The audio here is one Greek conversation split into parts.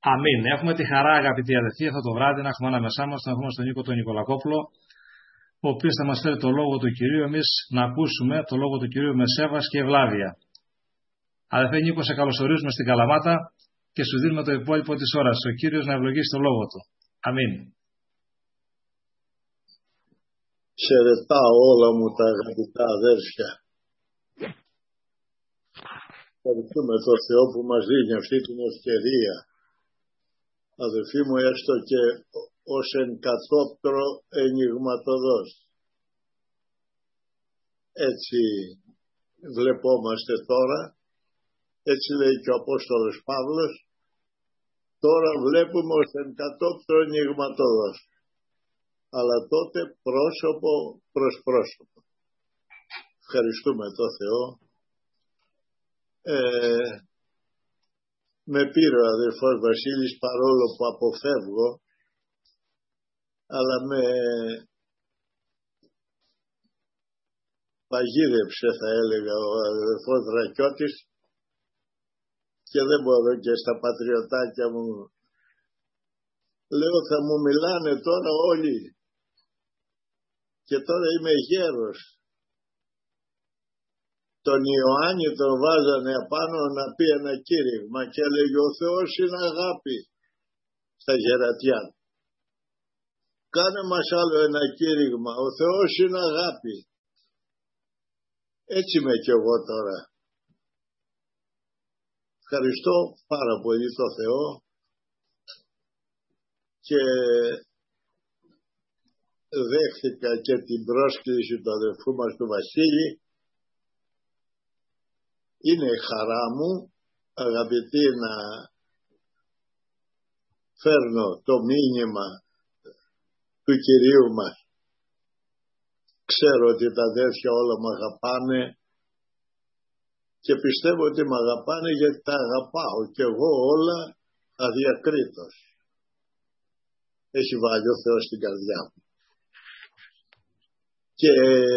Αμήν. Έχουμε τη χαρά, αγαπητοί αδελφοί, αυτό το βράδυ να έχουμε ανάμεσά μας τον Νίκο τον Νικολακόπουλο, ο οποίος θα μας φέρει το λόγο του Κυρίου, εμείς να ακούσουμε το λόγο του Κυρίου με σέβας και ευλάβεια. Αδελφέ Νίκο, σε καλωσορίζουμε στην Καλαμάτα και σου δίνουμε το υπόλοιπο της ώρας. Ο Κύριος να ευλογήσει το λόγο του. Αμήν. Χαιρετάω όλα μου τα αγαπητά αδέρφια. Ευχαριστούμε τον Θεό που μας δίνει αυτή την ευκαιρία. Αδελφοί μου, έστω και ως εν κατόπτρο ενιγματοδός. Έτσι βλεπόμαστε τώρα, έτσι λέει και ο Απόστολος Παύλος, τώρα βλέπουμε ως εν κατόπτρο ενιγματοδός. Αλλά τότε πρόσωπο προς πρόσωπο. Ευχαριστούμε τον Θεό. Με πήρε ο αδελφός Βασίλης, παρόλο που αποφεύγω, αλλά με παγίδεψε, θα έλεγα, ο αδελφός Δρακιώτης, και δεν μπορώ και στα πατριωτάκια μου. Λέω, θα μου μιλάνε τώρα όλοι, και τώρα είμαι γέρος. Τον Ιωάννη τον βάζανε απάνω να πει ένα κήρυγμα και έλεγε, ο Θεός είναι αγάπη στα γερατιά. Κάνε μας άλλο ένα κήρυγμα, ο Θεός είναι αγάπη. Έτσι είμαι κι εγώ τώρα. Ευχαριστώ πάρα πολύ τον Θεό και δέχθηκα και την πρόσκληση του αδελφού μας του Βασίλη. Είναι χαρά μου, αγαπητοί, να φέρνω το μήνυμα του Κυρίου μας. Ξέρω ότι τα αδέρφια όλα μ' αγαπάνε και πιστεύω ότι μ' αγαπάνε γιατί τα αγαπάω και εγώ όλα αδιακρίτως. Έχει βάλει ο Θεός στην καρδιά μου. Και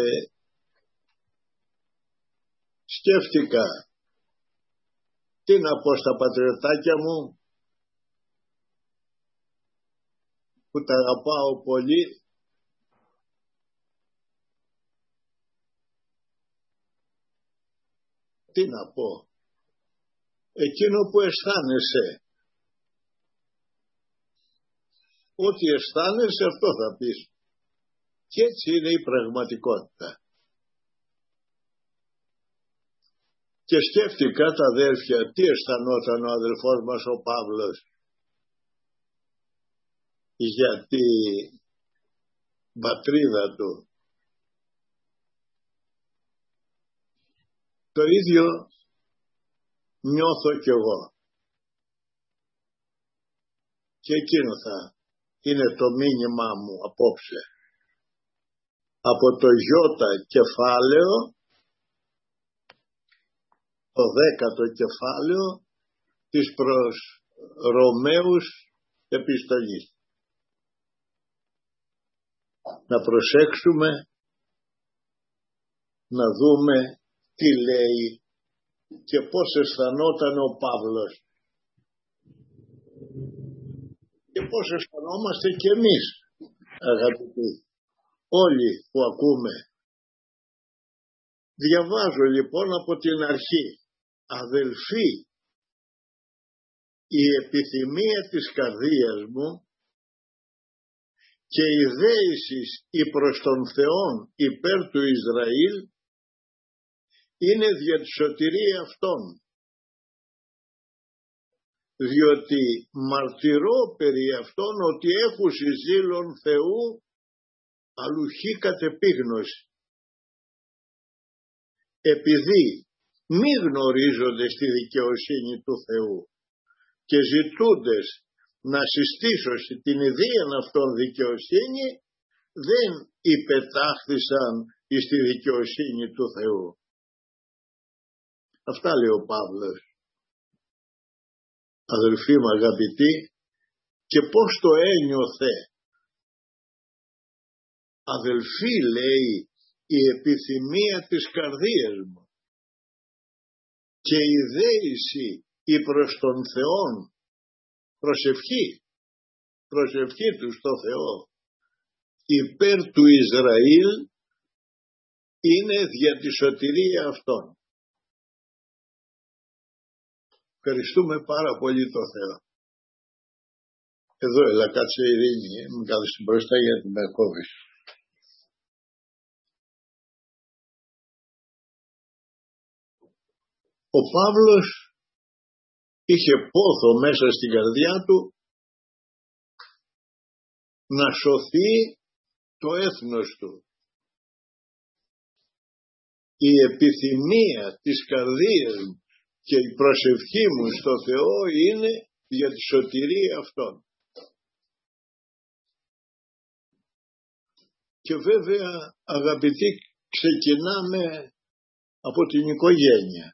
σκέφτηκα τι να πω στα πατριωτάκια μου που τα αγαπάω πολύ. Τι να πω, εκείνο που αισθάνεσαι, ό,τι αισθάνεσαι αυτό θα πεις, και έτσι είναι η πραγματικότητα. Και σκέφτηκα τα αδέρφια τι αισθανόταν ο αδελφός μας ο Παύλος για την πατρίδα του. Το ίδιο νιώθω κι εγώ. Και εκείνο θα είναι το μήνυμά μου απόψε. Από το Ιώτα κεφάλαιο, το 10ο κεφάλαιο της προς Ρωμαίους επιστολής. Να προσέξουμε, να δούμε τι λέει και πώς αισθανόταν ο Παύλος και πώς αισθανόμαστε κι εμείς, αγαπητοί, όλοι που ακούμε. Διαβάζω λοιπόν από την αρχή. Αδελφοί, η επιθυμία της καρδίας μου και η δέησης προς τον Θεόν υπέρ του Ισραήλ είναι δια τη σωτηρία αυτών. Διότι μαρτυρώ περί αυτών ότι έχουσι ζήλων Θεού αλουχή κατεπίγνωση. Επειδή μη γνωρίζονται στη δικαιοσύνη του Θεού και ζητούντες να συστήσω την ιδίαν αυτών δικαιοσύνη, δεν υπετάχθησαν στη δικαιοσύνη του Θεού. Αυτά λέει ο Παύλος. Αδελφοί μου αγαπητοί, και πώς το ένιωθε. Αδελφοί, λέει, η επιθυμία της καρδίας μου και η δέηση προς τον Θεόν, προσευχή του στο Θεό υπέρ του Ισραήλ είναι δια τη σωτηρία αυτών. Ευχαριστούμε πάρα πολύ το Θεό. Εδώ έλα, κάτσε Ειρήνη, μην κάθεσαι μπροστά γιατί με κόβεις. Ο Παύλος είχε πόθο μέσα στην καρδιά του να σωθεί το έθνος του. Η επιθυμία της καρδίας μου και η προσευχή μου στο Θεό είναι για τη σωτηρία αυτών. Και βέβαια αγαπητοί, ξεκινάμε από την οικογένεια.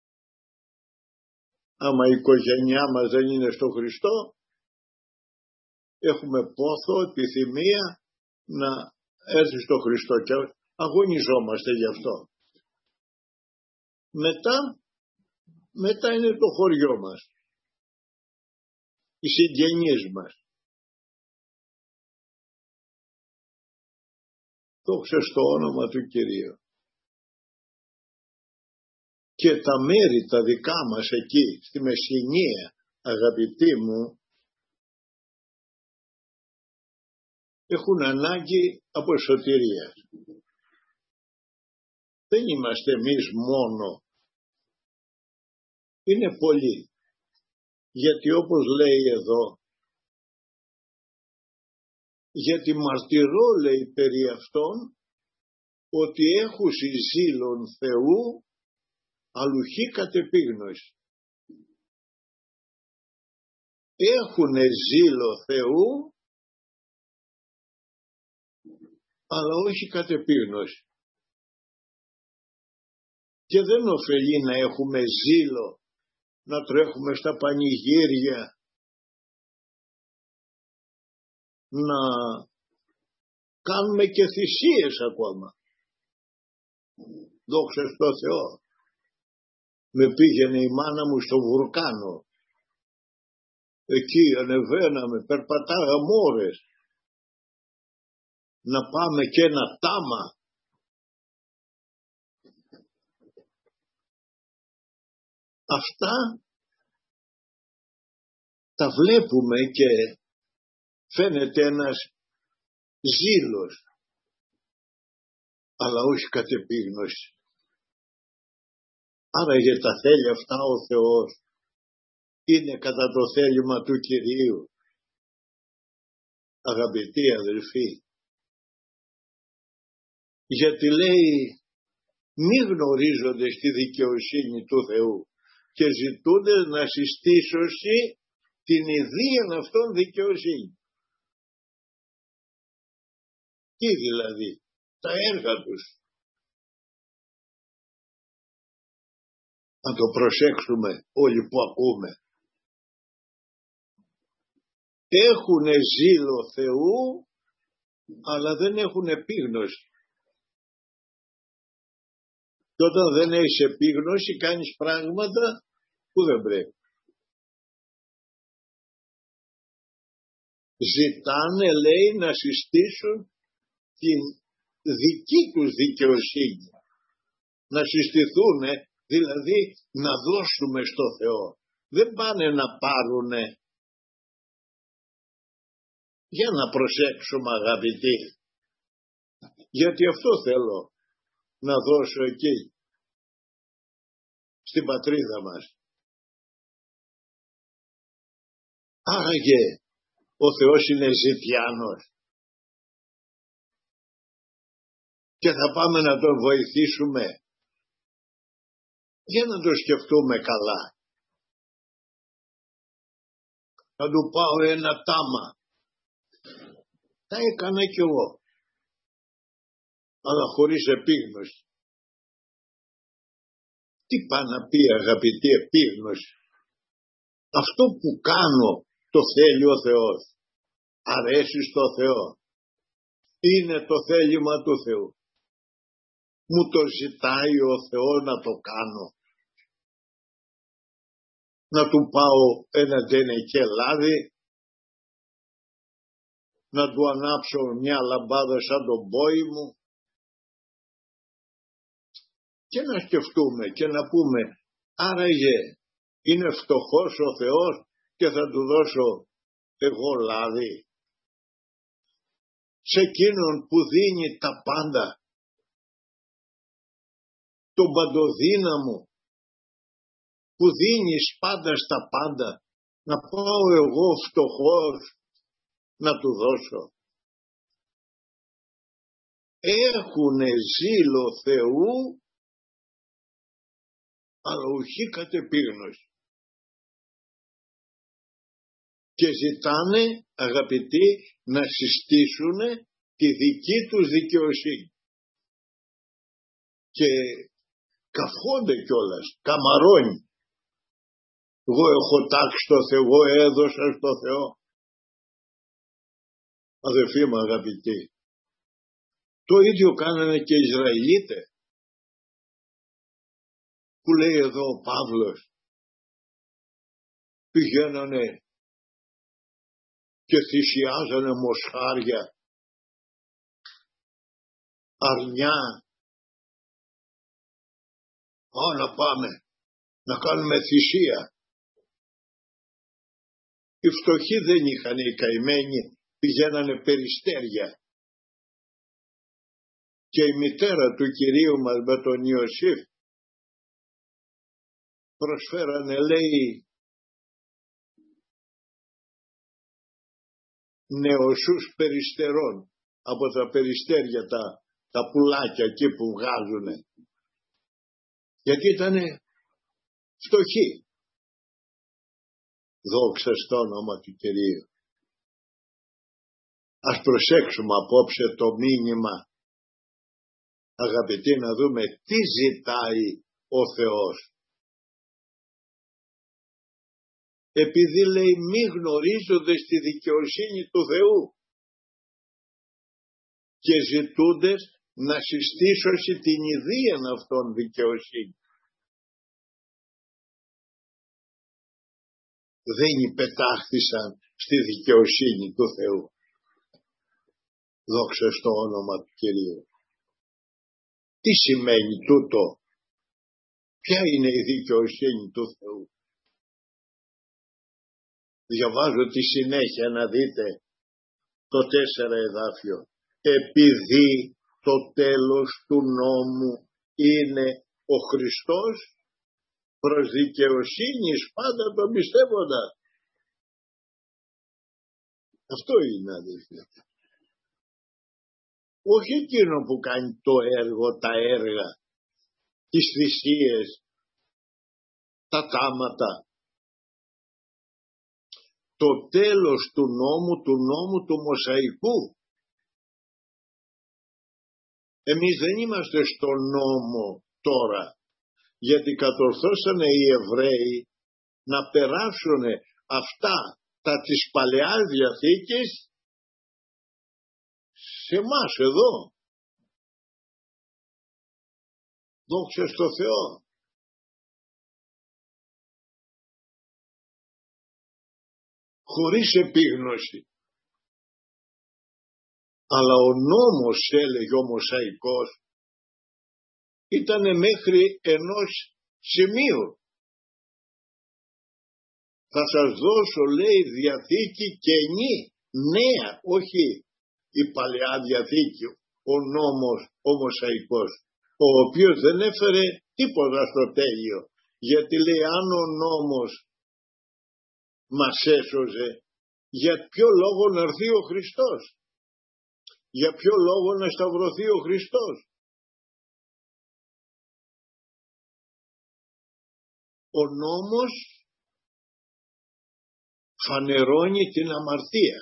Άμα η οικογένειά μας δεν είναι στο Χριστό, έχουμε πόθο, επιθυμία να έρθει στο Χριστό και αγωνιζόμαστε γι' αυτό. Μετά είναι το χωριό μας, οι συγγενείς μας. Δόξα στο όνομα του Κυρίου. Και τα μέρη τα δικά μας εκεί, στη Μεσσηνία, αγαπητοί μου, έχουν ανάγκη από σωτηρία. Δεν είμαστε εμείς μόνο. Είναι πολλοί. Γιατί όπως λέει εδώ, γιατί μαρτυρώ λέει περί αυτών ότι έχουσι ζήλον Θεού αλουχή κατεπίγνωση. Έχουνε ζήλο Θεού αλλά όχι κατεπίγνωση. Και δεν ωφελεί να έχουμε ζήλο, να τρέχουμε στα πανηγύρια, να κάνουμε και θυσίες ακόμα. Δόξα στο Θεό. Με πήγαινε η μάνα μου στο Βουρκάνο. Εκεί ανεβαίναμε, περπατάγαμε ώρες. Να πάμε και ένα τάμα. Αυτά τα βλέπουμε και φαίνεται ένας ζήλος, αλλά όχι κατεπίγνωση. Άρα για τα θέλει αυτά ο Θεός, είναι κατά το θέλημα του Κυρίου. Αγαπητοί αδελφοί, γιατί λέει μη γνωρίζονται στη δικαιοσύνη του Θεού και ζητούνται να συστήσωσι την ιδίαν αυτών δικαιοσύνη. Τι δηλαδή, τα έργα τους. Να το προσέξουμε όλοι που ακούμε. Έχουνε ζήλο Θεού, αλλά δεν έχουν επίγνωση. Και όταν δεν έχεις επίγνωση κάνεις πράγματα που δεν πρέπει. Ζητάνε, λέει, να συστήσουν την δική τους δικαιοσύνη. Να συστηθούν, δηλαδή να δώσουμε στο Θεό. Δεν πάνε να πάρουνε. Για να προσέξουμε αγαπητοί. Γιατί αυτό θέλω να δώσω εκεί. Στην πατρίδα μας. Άραγε ο Θεός είναι ζητιάνος. Και θα πάμε να τον βοηθήσουμε. Για να το σκεφτούμε καλά. Θα του πάω ένα τάμα. Τα έκανα κι εγώ. Αλλά χωρίς επίγνωση. Τι πάει να πει αγαπητή επίγνωση. Αυτό που κάνω το θέλει ο Θεός. Αρέσει στο Θεό. Είναι το θέλημα του Θεού. Μου το ζητάει ο Θεός να το κάνω. να του πάω ένα τενεκέ λάδι, να του ανάψω μια λαμπάδα σαν τον πόη μου και να σκεφτούμε και να πούμε άραγε είναι φτωχός ο Θεός και θα του δώσω εγώ λάδι. Σε εκείνον που δίνει τα πάντα, τον παντοδύναμο, που δίνεις πάντα στα πάντα, να πάω εγώ φτωχός να του δώσω. Έχουνε ζήλο Θεού, αλλά ουχή κατεπίγνωση. Και ζητάνε, αγαπητοί, να συστήσουν τη δική τους δικαιοσύνη. Και καυχόνται κιόλας, καμαρώνει. Εγώ έχω τάξει στο Θεό, εγώ έδωσα στο Θεό. Αδελφοί μου αγαπητοί, το ίδιο κάνανε και οι Ισραηλίτες, που λέει εδώ ο Παύλος, πηγαίνανε και θυσιάζανε μοσχάρια, αρνιά. Να πάμε να κάνουμε θυσία. Οι φτωχοί δεν είχαν, οι καημένοι πηγαίνανε περιστέρια. Και η μητέρα του Κυρίου μας με τον Ιωσήφ προσφέρανε, λέει, νεοσούς περιστερών από τα περιστέρια, τα πουλάκια εκεί που βγάζουνε. Γιατί ήτανε φτωχοί. Δόξα στο όνομα του Κυρίου. Ας προσέξουμε απόψε το μήνυμα, αγαπητοί, να δούμε τι ζητάει ο Θεός. Επειδή λέει μη γνωρίζοντες τη δικαιοσύνη του Θεού και ζητούντες να συστήσωση την ιδίαν αυτών δικαιοσύνη. Δεν υπετάχθησαν στη δικαιοσύνη του Θεού. Δόξα στο όνομα του Κυρίου. Τι σημαίνει τούτο? Ποια είναι η δικαιοσύνη του Θεού? Διαβάζω τη συνέχεια να δείτε το 4 εδάφιο. Επειδή το τέλος του νόμου είναι ο Χριστός, προς δικαιοσύνης πάντα τον πιστεύοντα. Αυτό είναι, αδελφοί. Όχι εκείνο που κάνει το έργο, τα έργα, τις θυσίες, τα τάματα. Το τέλος του νόμου του Μωσαϊκού. Εμείς δεν είμαστε στο νόμο τώρα, γιατί κατορθώσανε οι Εβραίοι να περάσουν αυτά τα της Παλαιάς Διαθήκης σε εμάς εδώ. Δόξα στο Θεό. Χωρίς επίγνωση. Αλλά ο νόμος, έλεγε ο Μωσαϊκός, ήταν μέχρι ενός σημείου. Θα σας δώσω, λέει, διαθήκη καινή, νέα, όχι η Παλαιά Διαθήκη, ο νόμος ο Μωσαϊκός, ο οποίος δεν έφερε τίποτα στο τέλειο. Γιατί λέει, αν ο νόμος μας έσωζε, για ποιο λόγο να έρθει ο Χριστός? Για ποιο λόγο να σταυρωθεί ο Χριστός? Ο νόμος φανερώνει την αμαρτία.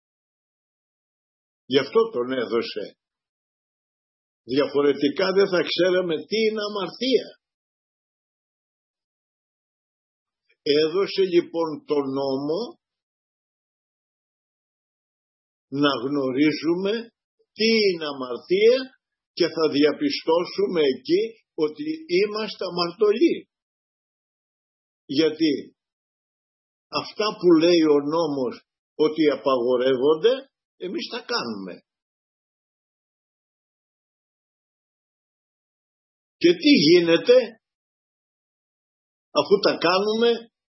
Γι' αυτό τον έδωσε. Διαφορετικά δεν θα ξέραμε τι είναι αμαρτία. Έδωσε λοιπόν τον νόμο να γνωρίζουμε τι είναι αμαρτία και θα διαπιστώσουμε εκεί ότι είμαστε αμαρτωλοί. Γιατί αυτά που λέει ο νόμος ότι απαγορεύονται, εμείς τα κάνουμε. Και τι γίνεται αφού τα κάνουμε?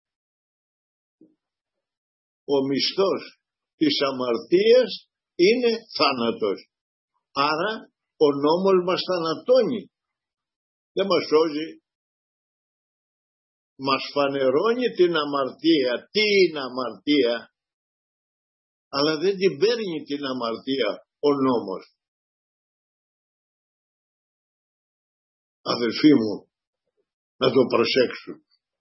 Ο μισθός της αμαρτίας είναι θάνατος. Άρα ο νόμος μας θανατώνει. Δεν μας σώζει. Μας φανερώνει την αμαρτία. Τι είναι αμαρτία? Αλλά δεν την παίρνει την αμαρτία ο νόμος. Αδελφοί μου, να το προσέξουν.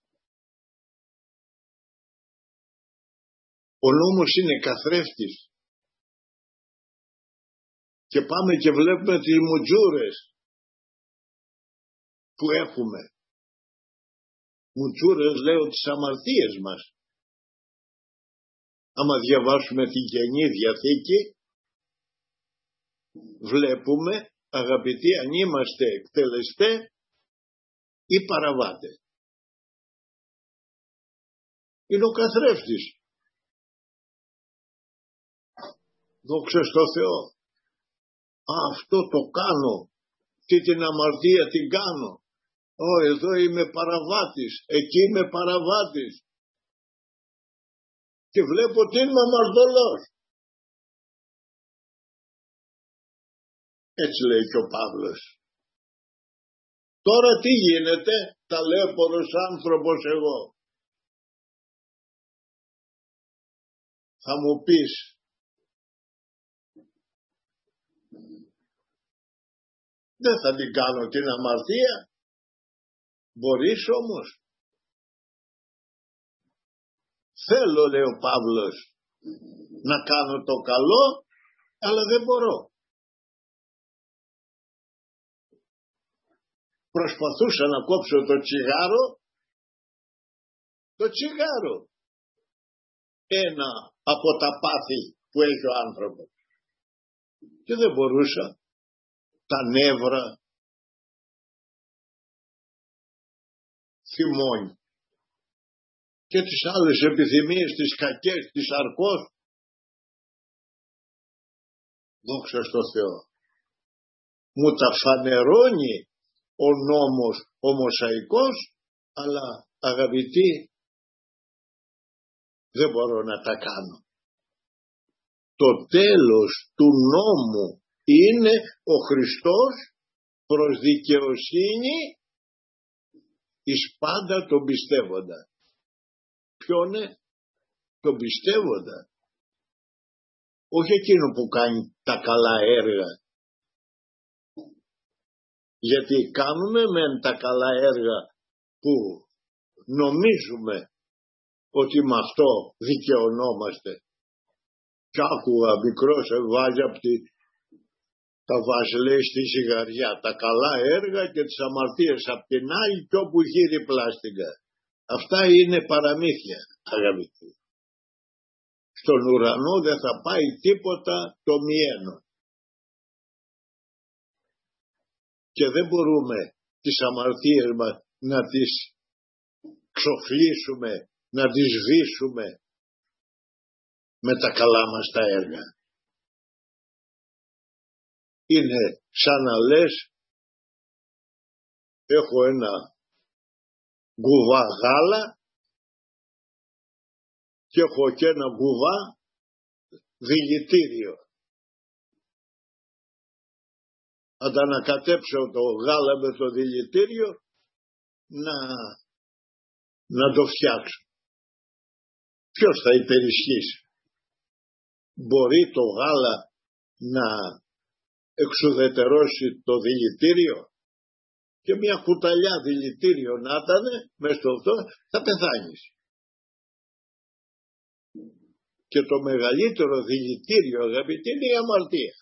Ο νόμος είναι καθρέφτης. Και πάμε και βλέπουμε τις μουτζούρες που έχουμε. Μουτζούρες λέω τις αμαρτίες μας. Άμα διαβάσουμε την Καινή Διαθήκη, βλέπουμε, αγαπητοί, αν είμαστε εκτελεστές ή παραβάτες. Είναι ο καθρέφτης. Δόξα στο Θεό. Αυτό το κάνω. Τι την αμαρτία την κάνω. Εδώ είμαι παραβάτης. Εκεί είμαι παραβάτης. Και βλέπω ότι είμαι αμαρτωλός. Έτσι λέει και ο Παύλος. Τώρα τι γίνεται? Ταλέπορος άνθρωπος εγώ. Θα μου πεις, δεν θα την κάνω την αμαρτία. Μπορείς όμως? Θέλω, λέει ο Παύλος, να κάνω το καλό, αλλά δεν μπορώ. Προσπαθούσα να κόψω το τσιγάρο. Ένα από τα πάθη που έχει ο άνθρωπος. Και δεν μπορούσα. Τα νεύρα θυμώνει. Και τις άλλες επιθυμίες, τις κακές, τις αρκώς. Δόξα στο Θεό. Μου τα φανερώνει ο νόμος ο Μωσαϊκός, αλλά αγαπητοί, δεν μπορώ να τα κάνω. Το τέλος του νόμου είναι ο Χριστός προς δικαιοσύνη εις πάντα τον πιστεύοντα. Ποιον? Τον πιστεύοντα. Όχι εκείνο που κάνει τα καλά έργα. Γιατί κάνουμε μεν τα καλά έργα που νομίζουμε ότι με αυτό δικαιωνόμαστε. Κι άκουγα μικρός ευάγιαπτη, τα βάζει λέει στη ζυγαριά, τα καλά έργα και τις αμαρτίες απ' την άλλη κι όπου γύρει πλάστιγκα. Αυτά είναι παραμύθια, αγαπητοί. Στον ουρανό δεν θα πάει τίποτα το μιένο. Και δεν μπορούμε τις αμαρτίες μας να τις ξοφλήσουμε, να τις σβήσουμε με τα καλά μας τα έργα. Είναι σαν να λες, έχω ένα γκουβά γάλα και έχω και ένα γκουβά δηλητήριο. Αντανακατέψω το γάλα με το δηλητήριο να το φτιάξω. Ποιος θα υπερισχύσει? Μπορεί το γάλα να εξουδετερώσει το δηλητήριο? Και μια κουταλιά δηλητήριο να ήταν μες στο αυτό, θα πεθάνεις. Και το μεγαλύτερο δηλητήριο, αγαπητοί, είναι η αμαρτία.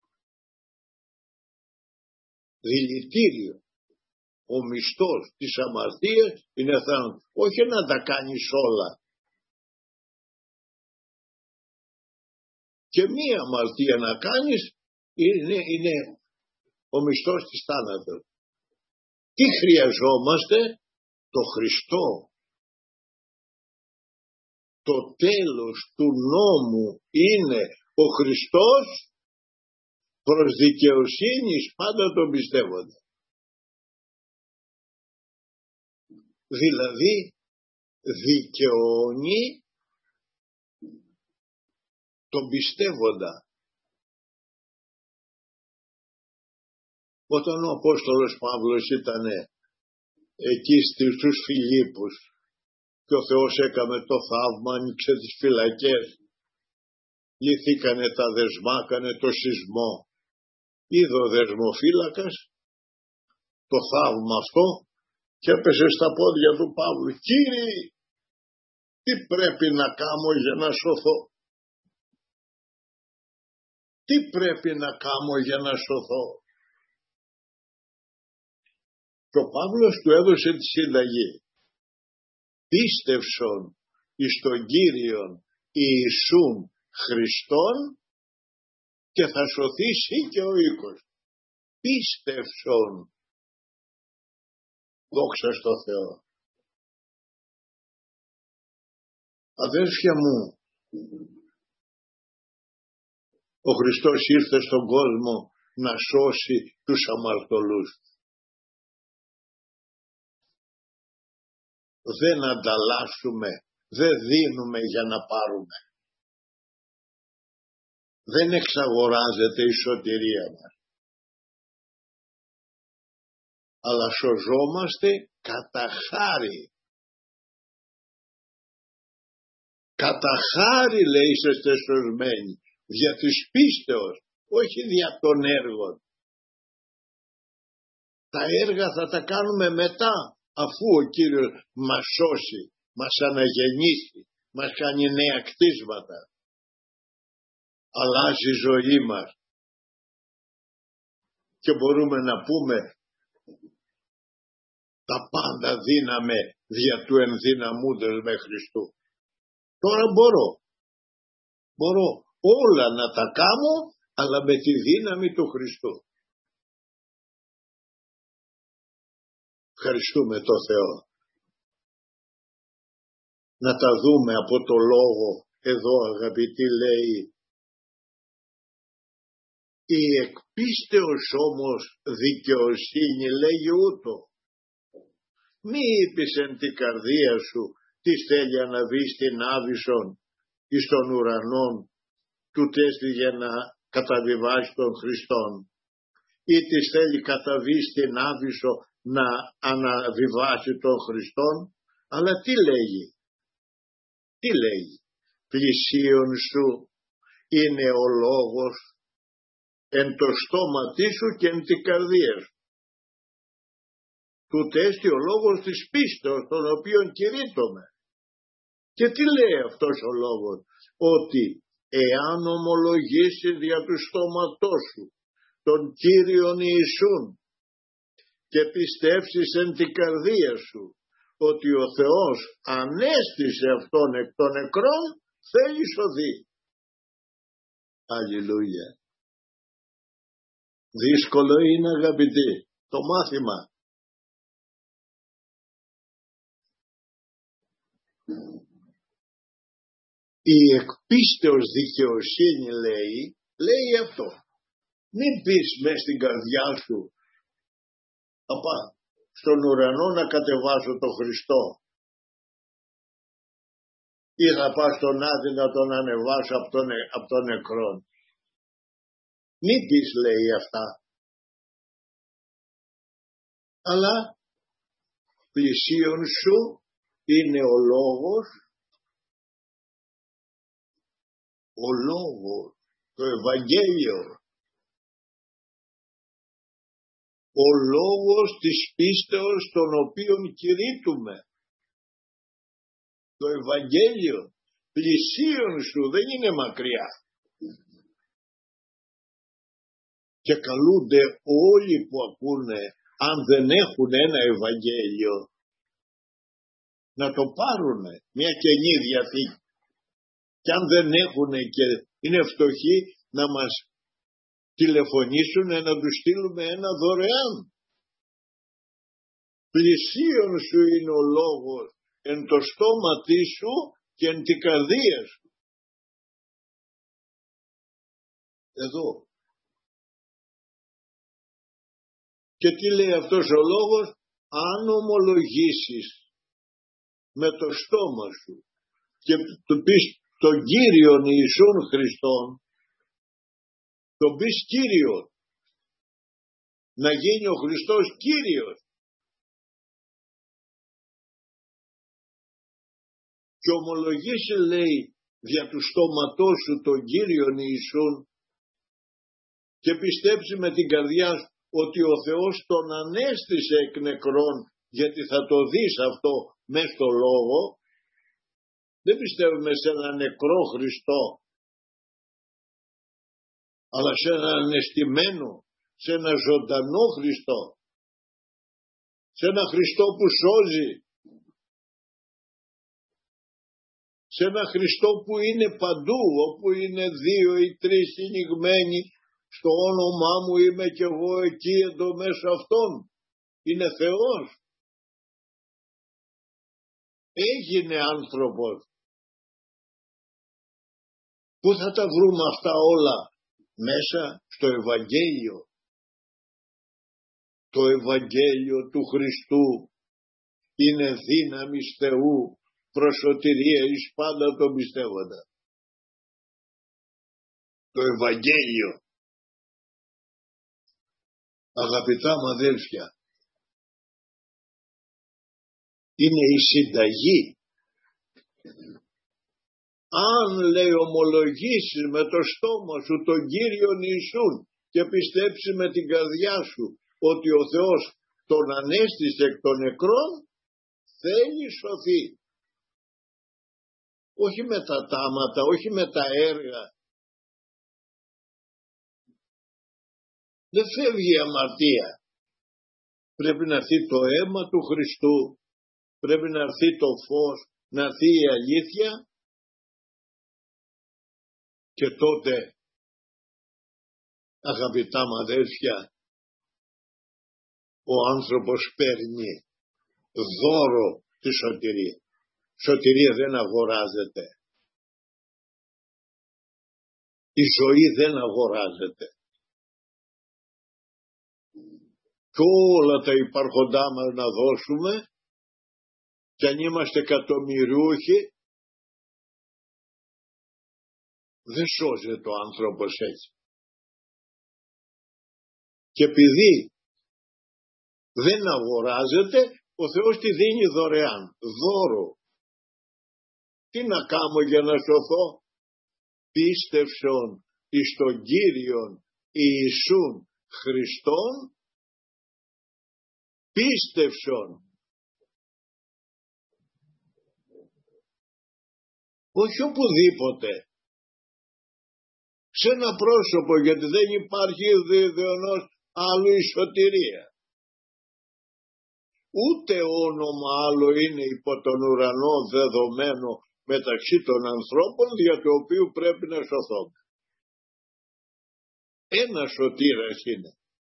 Δηλητήριο. Ο μισθός της αμαρτίας είναι θάνατος. Όχι να τα κάνεις όλα. Και μία αμαρτία να κάνεις είναι ο μισθός της θάνατος. Τι χρειαζόμαστε? Το Χριστό. το τέλος του νόμου είναι ο Χριστός προς δικαιοσύνης πάντα τον πιστεύοντα. Δηλαδή δικαιώνει τον πιστεύοντα. Όταν ο Απόστολος Παύλος ήταν εκεί στους Φιλίππους και ο Θεός έκαμε το θαύμα, άνοιξε τις φυλακές, λυθήκανε τα δεσμά, έκανε το σεισμό. Είδε ο δεσμοφύλακας το θαύμα αυτό και έπεσε στα πόδια του Παύλου. Κύριε, τι πρέπει να κάνω για να σωθώ? Τι πρέπει να κάνω για να σωθώ? Και ο Παύλος του έδωσε τη συνταγή. Πίστευσον εις τον Κύριον Ιησούν Χριστόν και θα σωθήσει και ο οίκος. Πίστευσον. Δόξα στο Θεό. Αδέρφια μου, ο Χριστός ήρθε στον κόσμο να σώσει τους αμαρτωλούς. Δεν ανταλλάσσουμε, δεν δίνουμε για να πάρουμε. Δεν εξαγοράζεται η σωτηρία μας. Αλλά σωζόμαστε κατά χάρη. Κατά χάρη, λέει, είσαστε σωσμένοι. Δια της πίστεως, όχι δια των έργων. Τα έργα θα τα κάνουμε μετά, αφού ο Κύριος μας σώσει, μας αναγεννήσει, μας κάνει νέα κτίσματα. Αλλάζει η ζωή μας. Και μπορούμε να πούμε τα πάντα δύναμε δια του ενδυναμούντος με Χριστού. Τώρα μπορώ όλα να τα κάνω, αλλά με τη δύναμη του Χριστού. Ευχαριστούμε το Θεό. Να τα δούμε από το λόγο εδώ, αγαπητοί, λέει, η εκπίστεως όμως δικαιοσύνη, λέγει ούτω. Μη είπεις εν την καρδία σου τι θέλει να δει στην Άβυσσον εις των ουρανών του τέστη για να καταβιβάσει τον Χριστόν, ή τι θέλει καταβεί στην Άβυσσο να αναβιβάσει τον Χριστόν, αλλά τι λέγει? Τι λέγει? Πλησίον σου είναι ο λόγος εν το στόματί σου και εν την καρδία σου. Τούτε έστι ο λόγος της πίστεως, τον οποίον κηρύττομαι. Και τι λέει αυτός ο λόγος? Ότι εάν ομολογήσεις δια του στόματός σου τον Κύριον Ιησούν και πιστεύσεις εν την καρδία σου ότι ο Θεός ανέστησε αυτόν εκ των νεκρών, θέλει σωθεί. Αλληλούια. Δύσκολο είναι, αγαπητοί, το μάθημα. Η εκπίστεως δικαιοσύνη, λέει αυτό. Μην πεις μες στην καρδιά σου, απά, στον ουρανό να κατεβάσω τον Χριστό, ή να πάω στον Άδη να τον ανεβάσω από τον νεκρό. Μην πεις, λέει, αυτά. Αλλά πλησίον σου είναι ο λόγος, το Ευαγγέλιο, ο λόγος της πίστεως τον οποίον κηρύττουμε. Το Ευαγγέλιο πλησίον σου, δεν είναι μακριά. Και καλούνται όλοι που ακούνε, αν δεν έχουν ένα Ευαγγέλιο, να το πάρουνε, μια Καινή Διαθήκη. Και αν δεν έχουν και είναι φτωχοί, να μας τηλεφωνήσουν να τους στείλουμε ένα δωρεάν. Πλησίον σου είναι ο λόγος, εν το στόματί σου και εν την καρδία σου. Εδώ. Και τι λέει αυτός ο λόγος? Αν ομολογήσεις με το στόμα σου και του πεις τον Κύριον Ιησούν Χριστόν, τον πεις Κύριον, να γίνει ο Χριστός Κύριος, και ομολογήσει, λέει, δια του στόματός σου τον Κύριον Ιησούν και πιστέψει με την καρδιά σου ότι ο Θεός τον ανέστησε εκ νεκρών, γιατί θα το δεις αυτό μες στο λόγο. Δεν πιστεύουμε σε ένα νεκρό Χριστό, αλλά σε ένα ανεστημένο, σε ένα ζωντανό Χριστό, σε ένα Χριστό που σώζει, σε ένα Χριστό που είναι παντού, όπου είναι 2 ή 3 συνηγμένοι στο όνομά μου, είμαι κι εγώ εκεί εντωμέσω αυτών. Είναι Θεός. Έγινε άνθρωπος. Πού θα τα βρούμε αυτά όλα? Μέσα στο Ευαγγέλιο. Το Ευαγγέλιο του Χριστού είναι δύναμις Θεού προς σωτηρία εις πάντα τον πιστεύοντα. Το Ευαγγέλιο. Αγαπητά μου αδέλφια, είναι η συνταγή. Αν, λέει, ομολογήσεις με το στόμα σου τον Κύριον Ιησούν και πιστέψεις με την καρδιά σου ότι ο Θεός τον ανέστησε εκ των νεκρών, θέλει σωθεί. Όχι με τα τάματα, όχι με τα έργα. Δεν φεύγει η αμαρτία. Πρέπει να έρθει το αίμα του Χριστού, πρέπει να έρθει το φως, να έρθει η αλήθεια, και τότε, αγαπητά μου αδέλφια, ο άνθρωπος παίρνει δώρο τη σωτηρία. Σωτηρία δεν αγοράζεται. Η ζωή δεν αγοράζεται. Και όλα τα υπάρχοντά μας να δώσουμε, και αν είμαστε εκατομμυριούχοι, δεν σώζεται ο άνθρωπος έτσι. Και επειδή δεν αγοράζεται, ο Θεός τη δίνει δωρεάν, δώρο. Τι να κάνω για να σωθώ? Πίστευσον εις τον Κύριον Ιησούν Χριστόν, πίστευσον. Όχι οπουδήποτε. Σε ένα πρόσωπο, γιατί δεν υπάρχει διονός άλλου η σωτηρία. Ούτε όνομα άλλο είναι υπό τον ουρανό δεδομένο μεταξύ των ανθρώπων, δια του οποίου πρέπει να σωθούμε. Ένα σωτήρας είναι.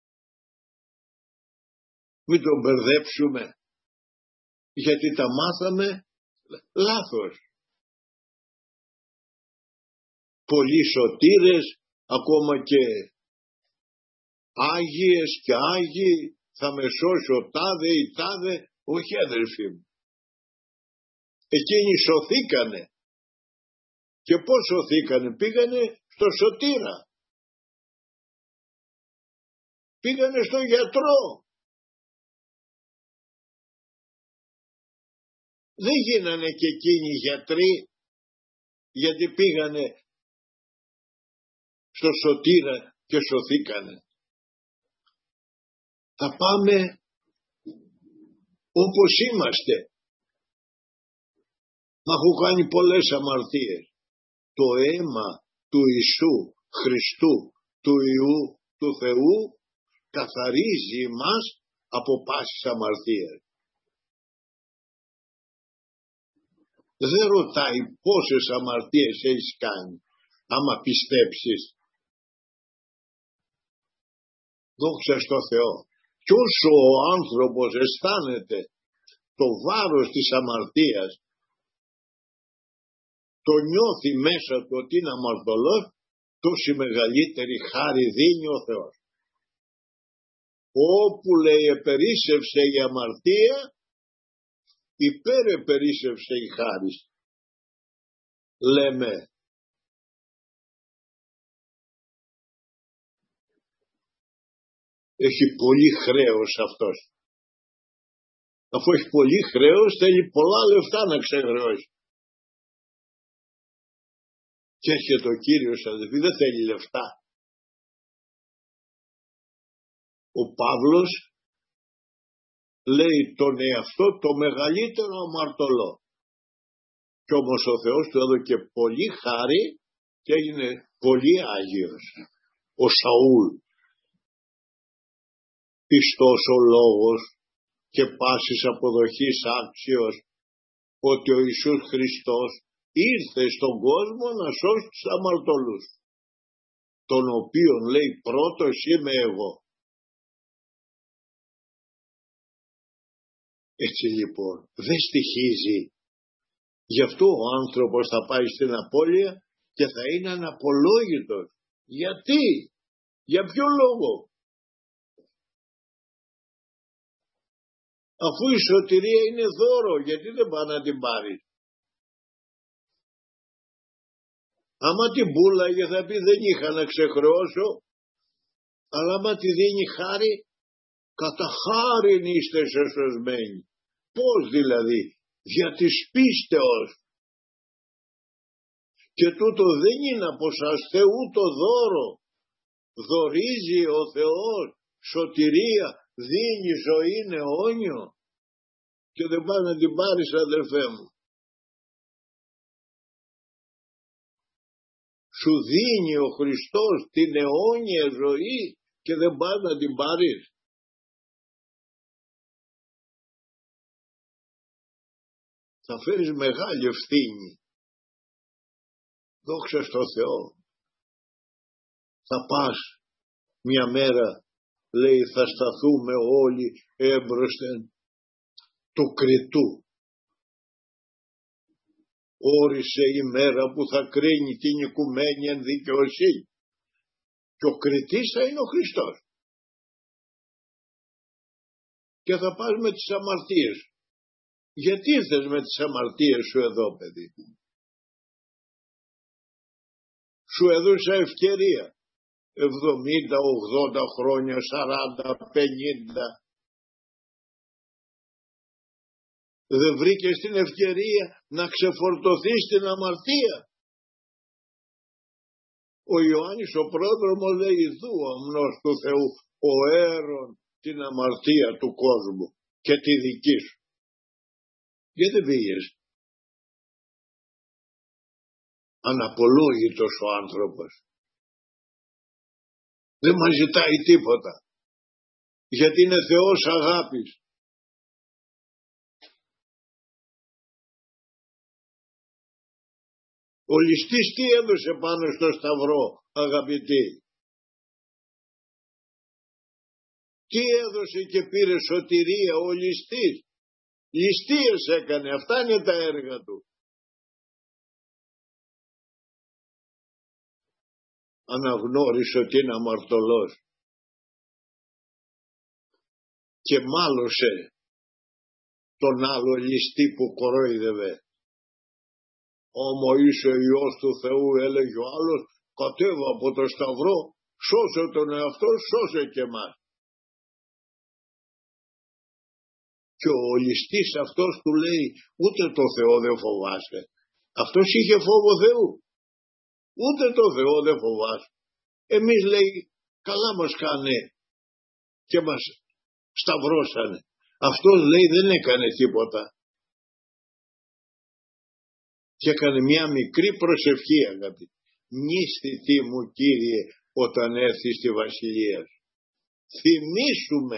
Μην τον μπερδέψουμε, γιατί τα μάθαμε λάθος. Πολλοί σωτήρες, ακόμα και Άγιες και Άγιοι, θα με σώσει ο τάδε ή τάδε. Όχι, αδελφοί μου. Εκείνοι σωθήκανε. Και πώς σωθήκανε? Πήγανε στο σωτήρα. Πήγανε στο γιατρό. Δεν γίνανε και εκείνοι γιατροί, γιατί πήγανε στο σωτήρα και σωθήκανε. Θα πάμε όπως είμαστε. Μα έχω κάνει πολλές αμαρτίες. Το αίμα του Ιησού Χριστού, του Υιού του Θεού, καθαρίζει εμάς από πάσης αμαρτίας. Δεν ρωτάει πόσες αμαρτίες έχεις κάνει, άμα πιστέψεις. Δόξα στο Θεό. Κι όσο ο άνθρωπος αισθάνεται το βάρος της αμαρτίας, το νιώθει μέσα του ότι είναι αμαρτωλός, τόση μεγαλύτερη χάρη δίνει ο Θεός. Όπου λέει επερίσσευσε η αμαρτία, υπερεπερίσσευσε η χάρις. Λέμε, έχει πολύ χρέος αυτός. Αφού έχει πολύ χρέος, θέλει πολλά λεφτά να ξεχρεώσει. Και έρχεται ο Κύριος, αδελφοί, δεν θέλει λεφτά. Ο Παύλος λέει τον εαυτό το μεγαλύτερο αμαρτωλό. Κι όμως ο Θεός του έδωκε πολύ χάρη και έγινε πολύ Άγιος. Ο Σαούλ, πιστός ο λόγος και πάσης αποδοχής άξιος ότι ο Ιησούς Χριστός ήρθε στον κόσμο να σώσει τους αμαρτωλούς, τον οποίον λέει πρώτος είμαι εγώ. Έτσι λοιπόν δεν στοιχίζει. Γι' αυτό ο άνθρωπος θα πάει στην απώλεια και θα είναι αναπολόγητος. Γιατί? Για ποιο λόγο? Αφού η σωτηρία είναι δώρο, γιατί δεν πάει να την πάρει? Άμα την πουλάγε θα πει δεν είχα να ξεχρεώσω, αλλά άμα τη δίνει χάρη, κατά χάριν είστε σωσμένοι. Πώς δηλαδή? Δια της πίστεως. Και τούτο δεν είναι από σας Θεού το δώρο. Δωρίζει ο Θεός σωτηρία, δίνει ζωή αιώνιο και δεν πάει να την πάρεις, αδελφέ μου. Σου δίνει ο Χριστός την αιώνια ζωή και δεν πάει να την πάρεις. Θα φέρεις μεγάλη ευθύνη. Δόξα στο Θεό. Θα πας μια μέρα, λέει, θα σταθούμε όλοι έμπροσθεν του κριτού. Όρισε η μέρα που θα κρίνει την οικουμένη εν δικαιοσύνη. Και ο κριτής θα είναι ο Χριστός. Και θα πας με τις αμαρτίες. Γιατί ήρθες με τις αμαρτίες σου εδώ, παιδί? Σου έδωσα ευκαιρία. 70, 80 χρόνια, 40, 50. Δεν βρήκες την ευκαιρία να ξεφορτωθείς την αμαρτία? Ο Ιωάννης ο πρόδρομος λέει «Δου αμνός του Θεού ο έρων την αμαρτία του κόσμου και τη δική σου». Γιατί δεν πήγες? Αναπολόγητος ο άνθρωπος. Δεν μας ζητάει τίποτα. Γιατί είναι Θεός αγάπης. Ο ληστής τι έδωσε πάνω στο σταυρό, αγαπητοί? Τι έδωσε και πήρε σωτηρία ο ληστής? Ληστείες έκανε, αυτά είναι τα έργα του. Αναγνώρισε ότι είναι αμαρτωλός και μάλωσε τον άλλο ληστή που κορόιδευε. Όμω είσαι ο Υιός του Θεού, έλεγε ο άλλος, κατέβα από το σταυρό, σώσε τον εαυτό, σώσε και εμάς. Και ο ληστής αυτός του λέει, ούτε το Θεό δεν φοβάσαι. Αυτός είχε φόβο Θεού. Ούτε το Θεό δεν φοβάσαι. Εμείς, λέει, καλά μας κάνε και μας σταυρώσανε. Αυτός, λέει, δεν έκανε τίποτα. Και έκανε μια μικρή προσευχή, αγαπητοί. Μνήστητή μου, Κύριε, όταν έρθει στη βασιλεία σου. Θυμήσου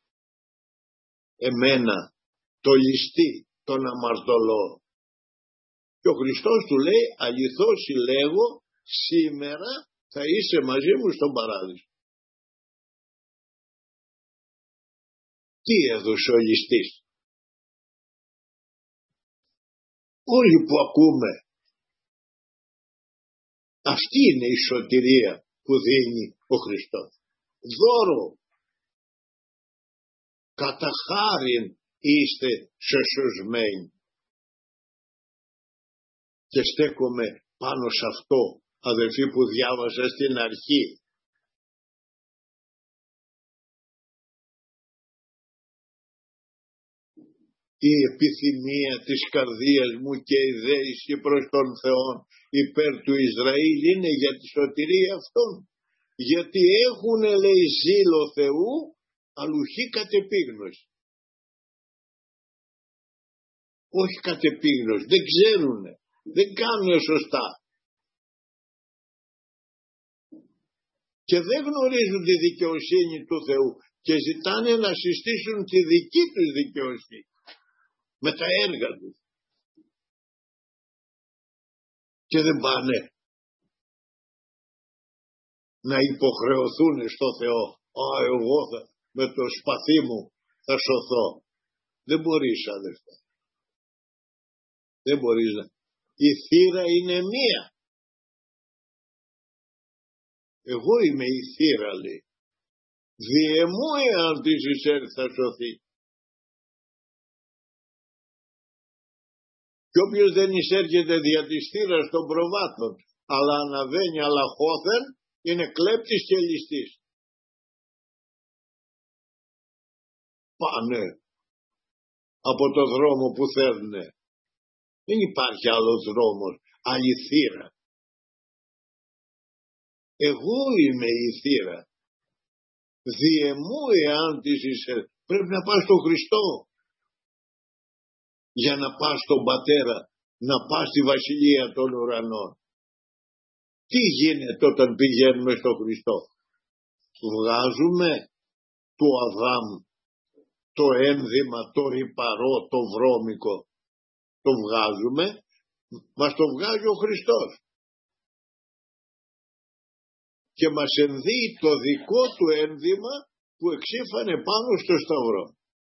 εμένα, το ληστή, τον αμαρτωλό. Και ο Χριστός του λέει, αληθώς λέγω, σήμερα θα είσαι μαζί μου στον παράδεισο. Τι έδωσε ο ληστής? Όλοι που ακούμε Αυτή είναι η σωτηρία που δίνει ο Χριστός. Δώρο. Κατά χάριν είστε σωσοσμένοι. Και στέκομαι πάνω σε αυτό, αδελφοί, που διάβασα στην αρχή. Η επιθυμία της καρδίας μου και η δέηση προς τον Θεό υπέρ του Ισραήλ είναι για τη σωτηρία αυτών. Γιατί έχουν, λέει, ζήλο Θεού, αλουχή κατεπίγνωση. Όχι κατεπίγνωση, δεν ξέρουνε, δεν κάνουνε σωστά. Και δεν γνωρίζουν τη δικαιοσύνη του Θεού και ζητάνε να συστήσουν τη δική τους δικαιοσύνη με τα έργα τους. Και δεν πάνε να υποχρεωθούν στο Θεό. Εγώ με το σπαθί μου θα σωθώ. Δεν μπορείς, αδελφέ. Δεν μπορείς να. Η θύρα είναι μία. Εγώ είμαι η θύρα, λέει. Διεμού εάν της εισέλθει θα σωθεί. Και όποιος δεν εισέρχεται δια της θύρας των προβάτων, αλλά αναβαίνει αλαχώθεν, είναι κλέπτης και ληστής. Πάνε από το δρόμο που θέλουνε. Δεν υπάρχει άλλος δρόμος, άλλη θύρα. Εγώ είμαι η θύρα. Διεμού εάν της εισέλθει. Πρέπει να πας στον Χριστό. Για να πας στον Πατέρα, να πας στη Βασιλεία των Ουρανών. Τι γίνεται όταν πηγαίνουμε στον Χριστό? Βγάζουμε του Αδάμ το ένδυμα, το ρυπαρό, το βρώμικο. Το βγάζουμε, μας το βγάζει ο Χριστός. Και μας ενδύει το δικό του ένδυμα που εξήφανε πάνω στο Σταυρό.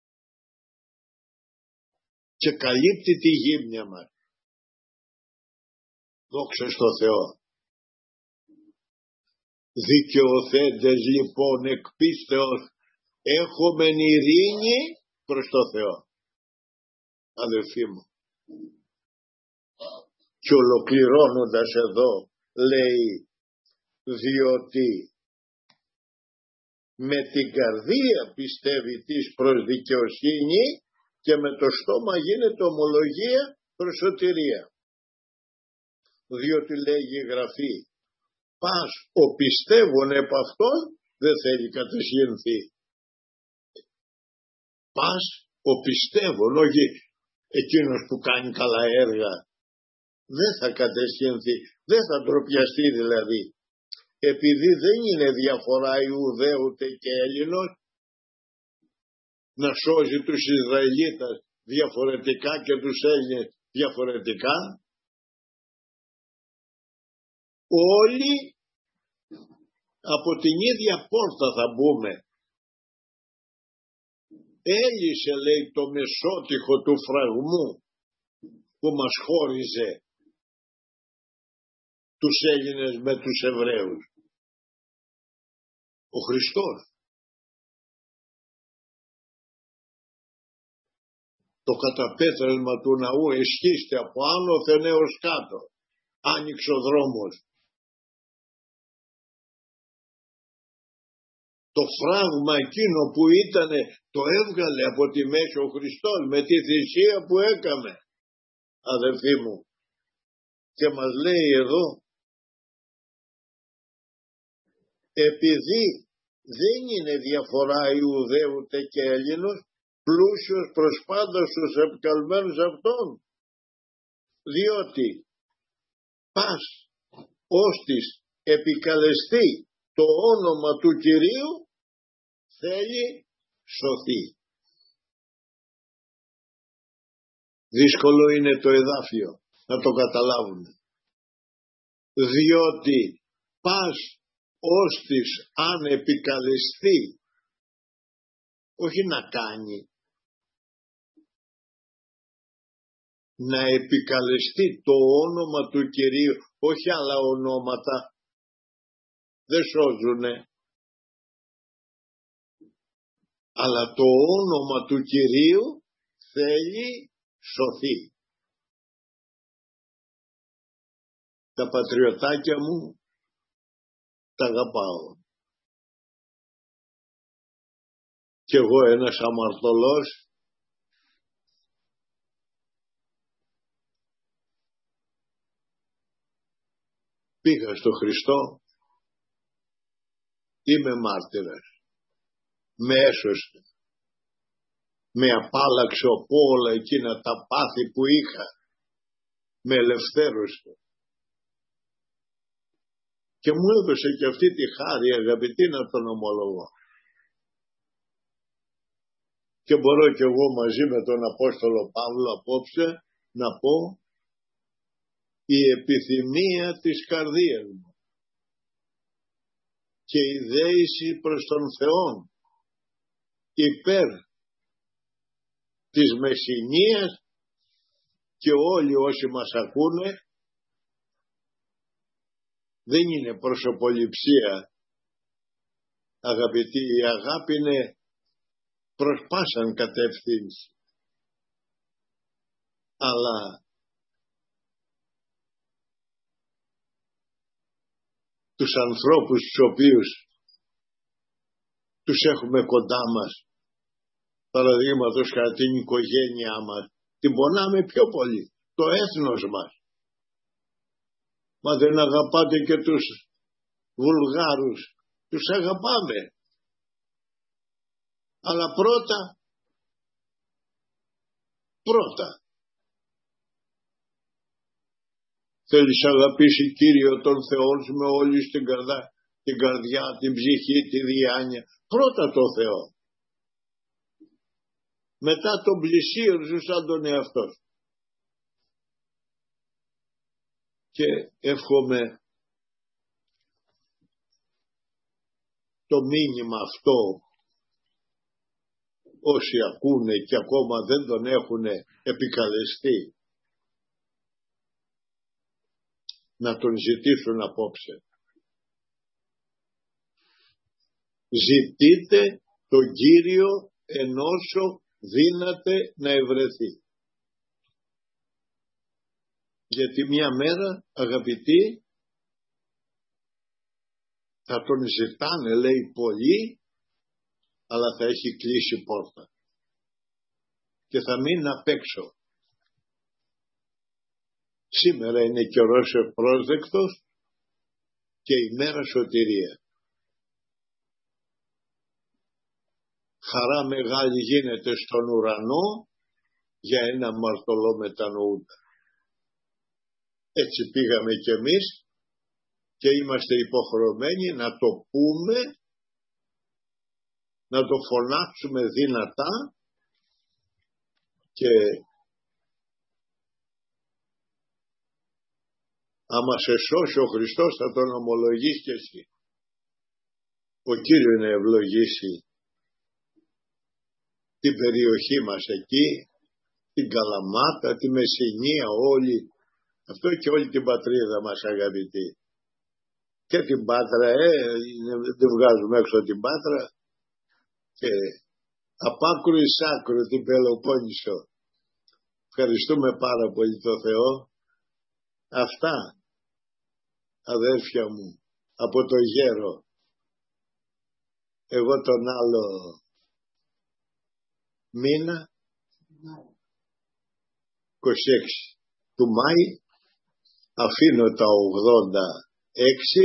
Και καλύπτει τη γύμνια μας. Δόξα στο Θεό. Δικαιωθέντες λοιπόν εκ πίστεως έχομεν ειρήνη προς το Θεό. Αδελφοί μου. Και ολοκληρώνοντας εδώ λέει, διότι με την καρδία πιστεύει της προς δικαιοσύνη και με το στόμα γίνεται ομολογία προς σωτηρία. Διότι λέγει η Γραφή, πας ο πιστεύων επ' αυτόν δεν θέλει κατεσχυνθεί. Πας ο πιστεύων, όχι εκείνος που κάνει καλά έργα, δεν θα κατεσχυνθεί, δεν θα ντροπιαστεί δηλαδή. Επειδή δεν είναι διαφορά Ιουδαίου ούτε και Έλληνος, να σώζει τους Ισραηλίτες διαφορετικά και τους Έλληνες διαφορετικά. Όλοι από την ίδια πόρτα θα μπούμε. Έλυσε, λέει, το μεσότυχο του φραγμού που μας χώριζε τους Έλληνες με τους Εβραίους. Ο Χριστός. Το καταπέτρασμα του ναού εσχίστε από άνωθεν έως κάτω. Άνοιξε ο δρόμος. Το φράγμα εκείνο που ήταν το έβγαλε από τη μέση ο Χριστός με τη θυσία που έκαμε. Αδελφοί μου. Και μας λέει εδώ, επειδή δεν είναι διαφορά Ιουδαίου ούτε και Έλληνος, πλούσιος προς πάντα στους επικαλμένους αυτών. Διότι πας ώστις επικαλεστεί το όνομα του Κυρίου θέλει σωθεί. Δύσκολο είναι το εδάφιο να το καταλάβουν. Διότι πας ώστις αν επικαλεστεί, όχι να κάνει, να επικαλεστεί το όνομα του Κυρίου, όχι άλλα ονόματα, δεν σώζουνε, αλλά το όνομα του Κυρίου θέλει σωθεί. Τα πατριωτάκια μου τα αγαπάω. Κι εγώ ένας αμαρτωλός πήγα στο Χριστό, είμαι μάρτυρας, με έσωσε, με απάλλαξε από όλα εκείνα τα πάθη που είχα, με ελευθέρωσε και μου έδωσε και αυτή τη χάρη, αγαπητοί, να τον ομολογώ. Και μπορώ και εγώ μαζί με τον Απόστολο Παύλο απόψε να πω η επιθυμία της καρδίας μου και η δέηση προς τον Θεό υπέρ της Μεσσηνίας και όλοι όσοι μας ακούνε δεν είναι προσωποληψία, αγαπητοί, η αγάπη είναι προς πάσαν κατεύθυνση, αλλά τους ανθρώπους τους οποίους τους έχουμε κοντά μας, παραδείγματος χάρη την οικογένειά μας, την πονάμε πιο πολύ, το έθνος μας. Μα δεν αγαπάτε και τους Βουλγάρους? Τους αγαπάμε, αλλά πρώτα θέλεις αγαπήσει Κύριο τον Θεό σου με όλη την καρδιά, την ψυχή, τη διάνοια, πρώτα το Θεό, μετά τον πλησίον σου σαν τον εαυτό σου. Και εύχομαι το μήνυμα αυτό όσοι ακούνε και ακόμα δεν τον έχουν επικαλεστεί να τον ζητήσουν απόψε. Ζητείτε τον Κύριο ενώσο δύναται να ευρεθεί. Γιατί μια μέρα, αγαπητοί, θα τον ζητάνε, λέει, πολλοί, αλλά θα έχει κλείσει πόρτα και θα μείνει απ' έξω. Σήμερα είναι καιρός ευπρόσδεκτος και η μέρα σωτηρία. Χαρά μεγάλη γίνεται στον ουρανό για ένα αμαρτωλό μετανοούντα. Έτσι πήγαμε κι εμείς και είμαστε υποχρεωμένοι να το πούμε, να το φωνάξουμε δυνατά και άμα σε σώσει ο Χριστός θα τον ομολογείς και εσύ. Ο Κύριος να ευλογήσει την περιοχή μας εκεί, την Καλαμάτα, τη Μεσσηνία, όλη, αυτό και όλη την πατρίδα μας, αγαπητοί. Και την Πάτρα, δεν βγάζουμε έξω την Πάτρα, και απ' άκρου εις άκρου την Πελοπόννησο. Ευχαριστούμε πάρα πολύ το Θεό. Αυτά, αδέρφια μου, από το γέρο. Εγώ τον άλλο μήνα, 26 του Μάη, αφήνω τα 86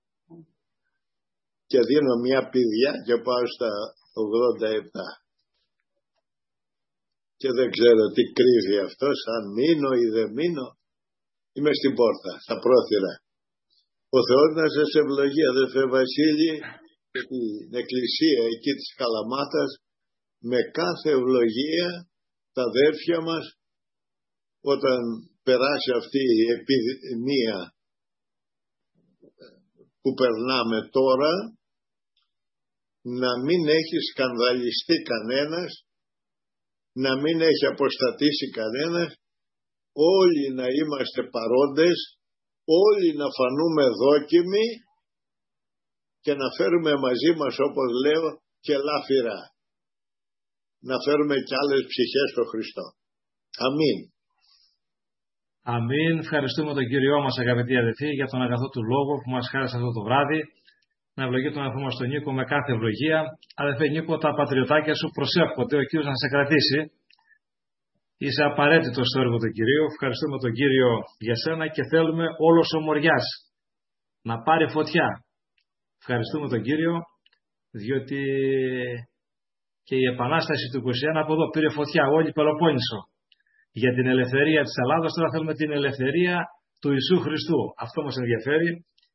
και δίνω μια πηδιά και πάω στα 87. Και δεν ξέρω τι κρύβει αυτός, αν μείνω ή δεν μείνω. Είμαι στην πόρτα, στα πρόθυρα. Ο Θεός να σας ευλογεί, αδερφέ Βασίλη, την εκκλησία εκεί της Καλαμάτας, με κάθε ευλογία τα αδέρφια μας, όταν περάσει αυτή η επιδημία που περνάμε τώρα, να μην έχει σκανδαλιστεί κανένας, να μην έχει αποστατήσει κανένας όλοι να είμαστε παρόντες, όλοι να φανούμε δόκιμοι και να φέρουμε μαζί μας, όπως λέω, και λάφυρα. Να φέρουμε κι άλλες ψυχές στο Χριστό. Αμήν. Αμήν. Ευχαριστούμε τον Κύριό μας, αγαπητοί αδελφοί, για τον αγαθό του λόγο που μας χάρισε αυτό το βράδυ. Να ευλογεί τον αδελφό μας τον Νίκο με κάθε ευλογία. Αδελφέ Νίκο, τα πατριωτάκια σου προσεύχονται, ο Κύριος να σε κρατήσει. Είσαι απαραίτητος στο έργο του Κυρίου. Ευχαριστούμε τον Κύριο για σένα και θέλουμε όλος ο Μοριάς να πάρει φωτιά. Ευχαριστούμε τον Κύριο, διότι και η Επανάσταση του 21 από εδώ πήρε φωτιά όλη η Πελοπόννησο. Για την ελευθερία της Ελλάδας τώρα θέλουμε την ελευθερία του Ιησού Χριστού. Αυτό μας ενδιαφέρει.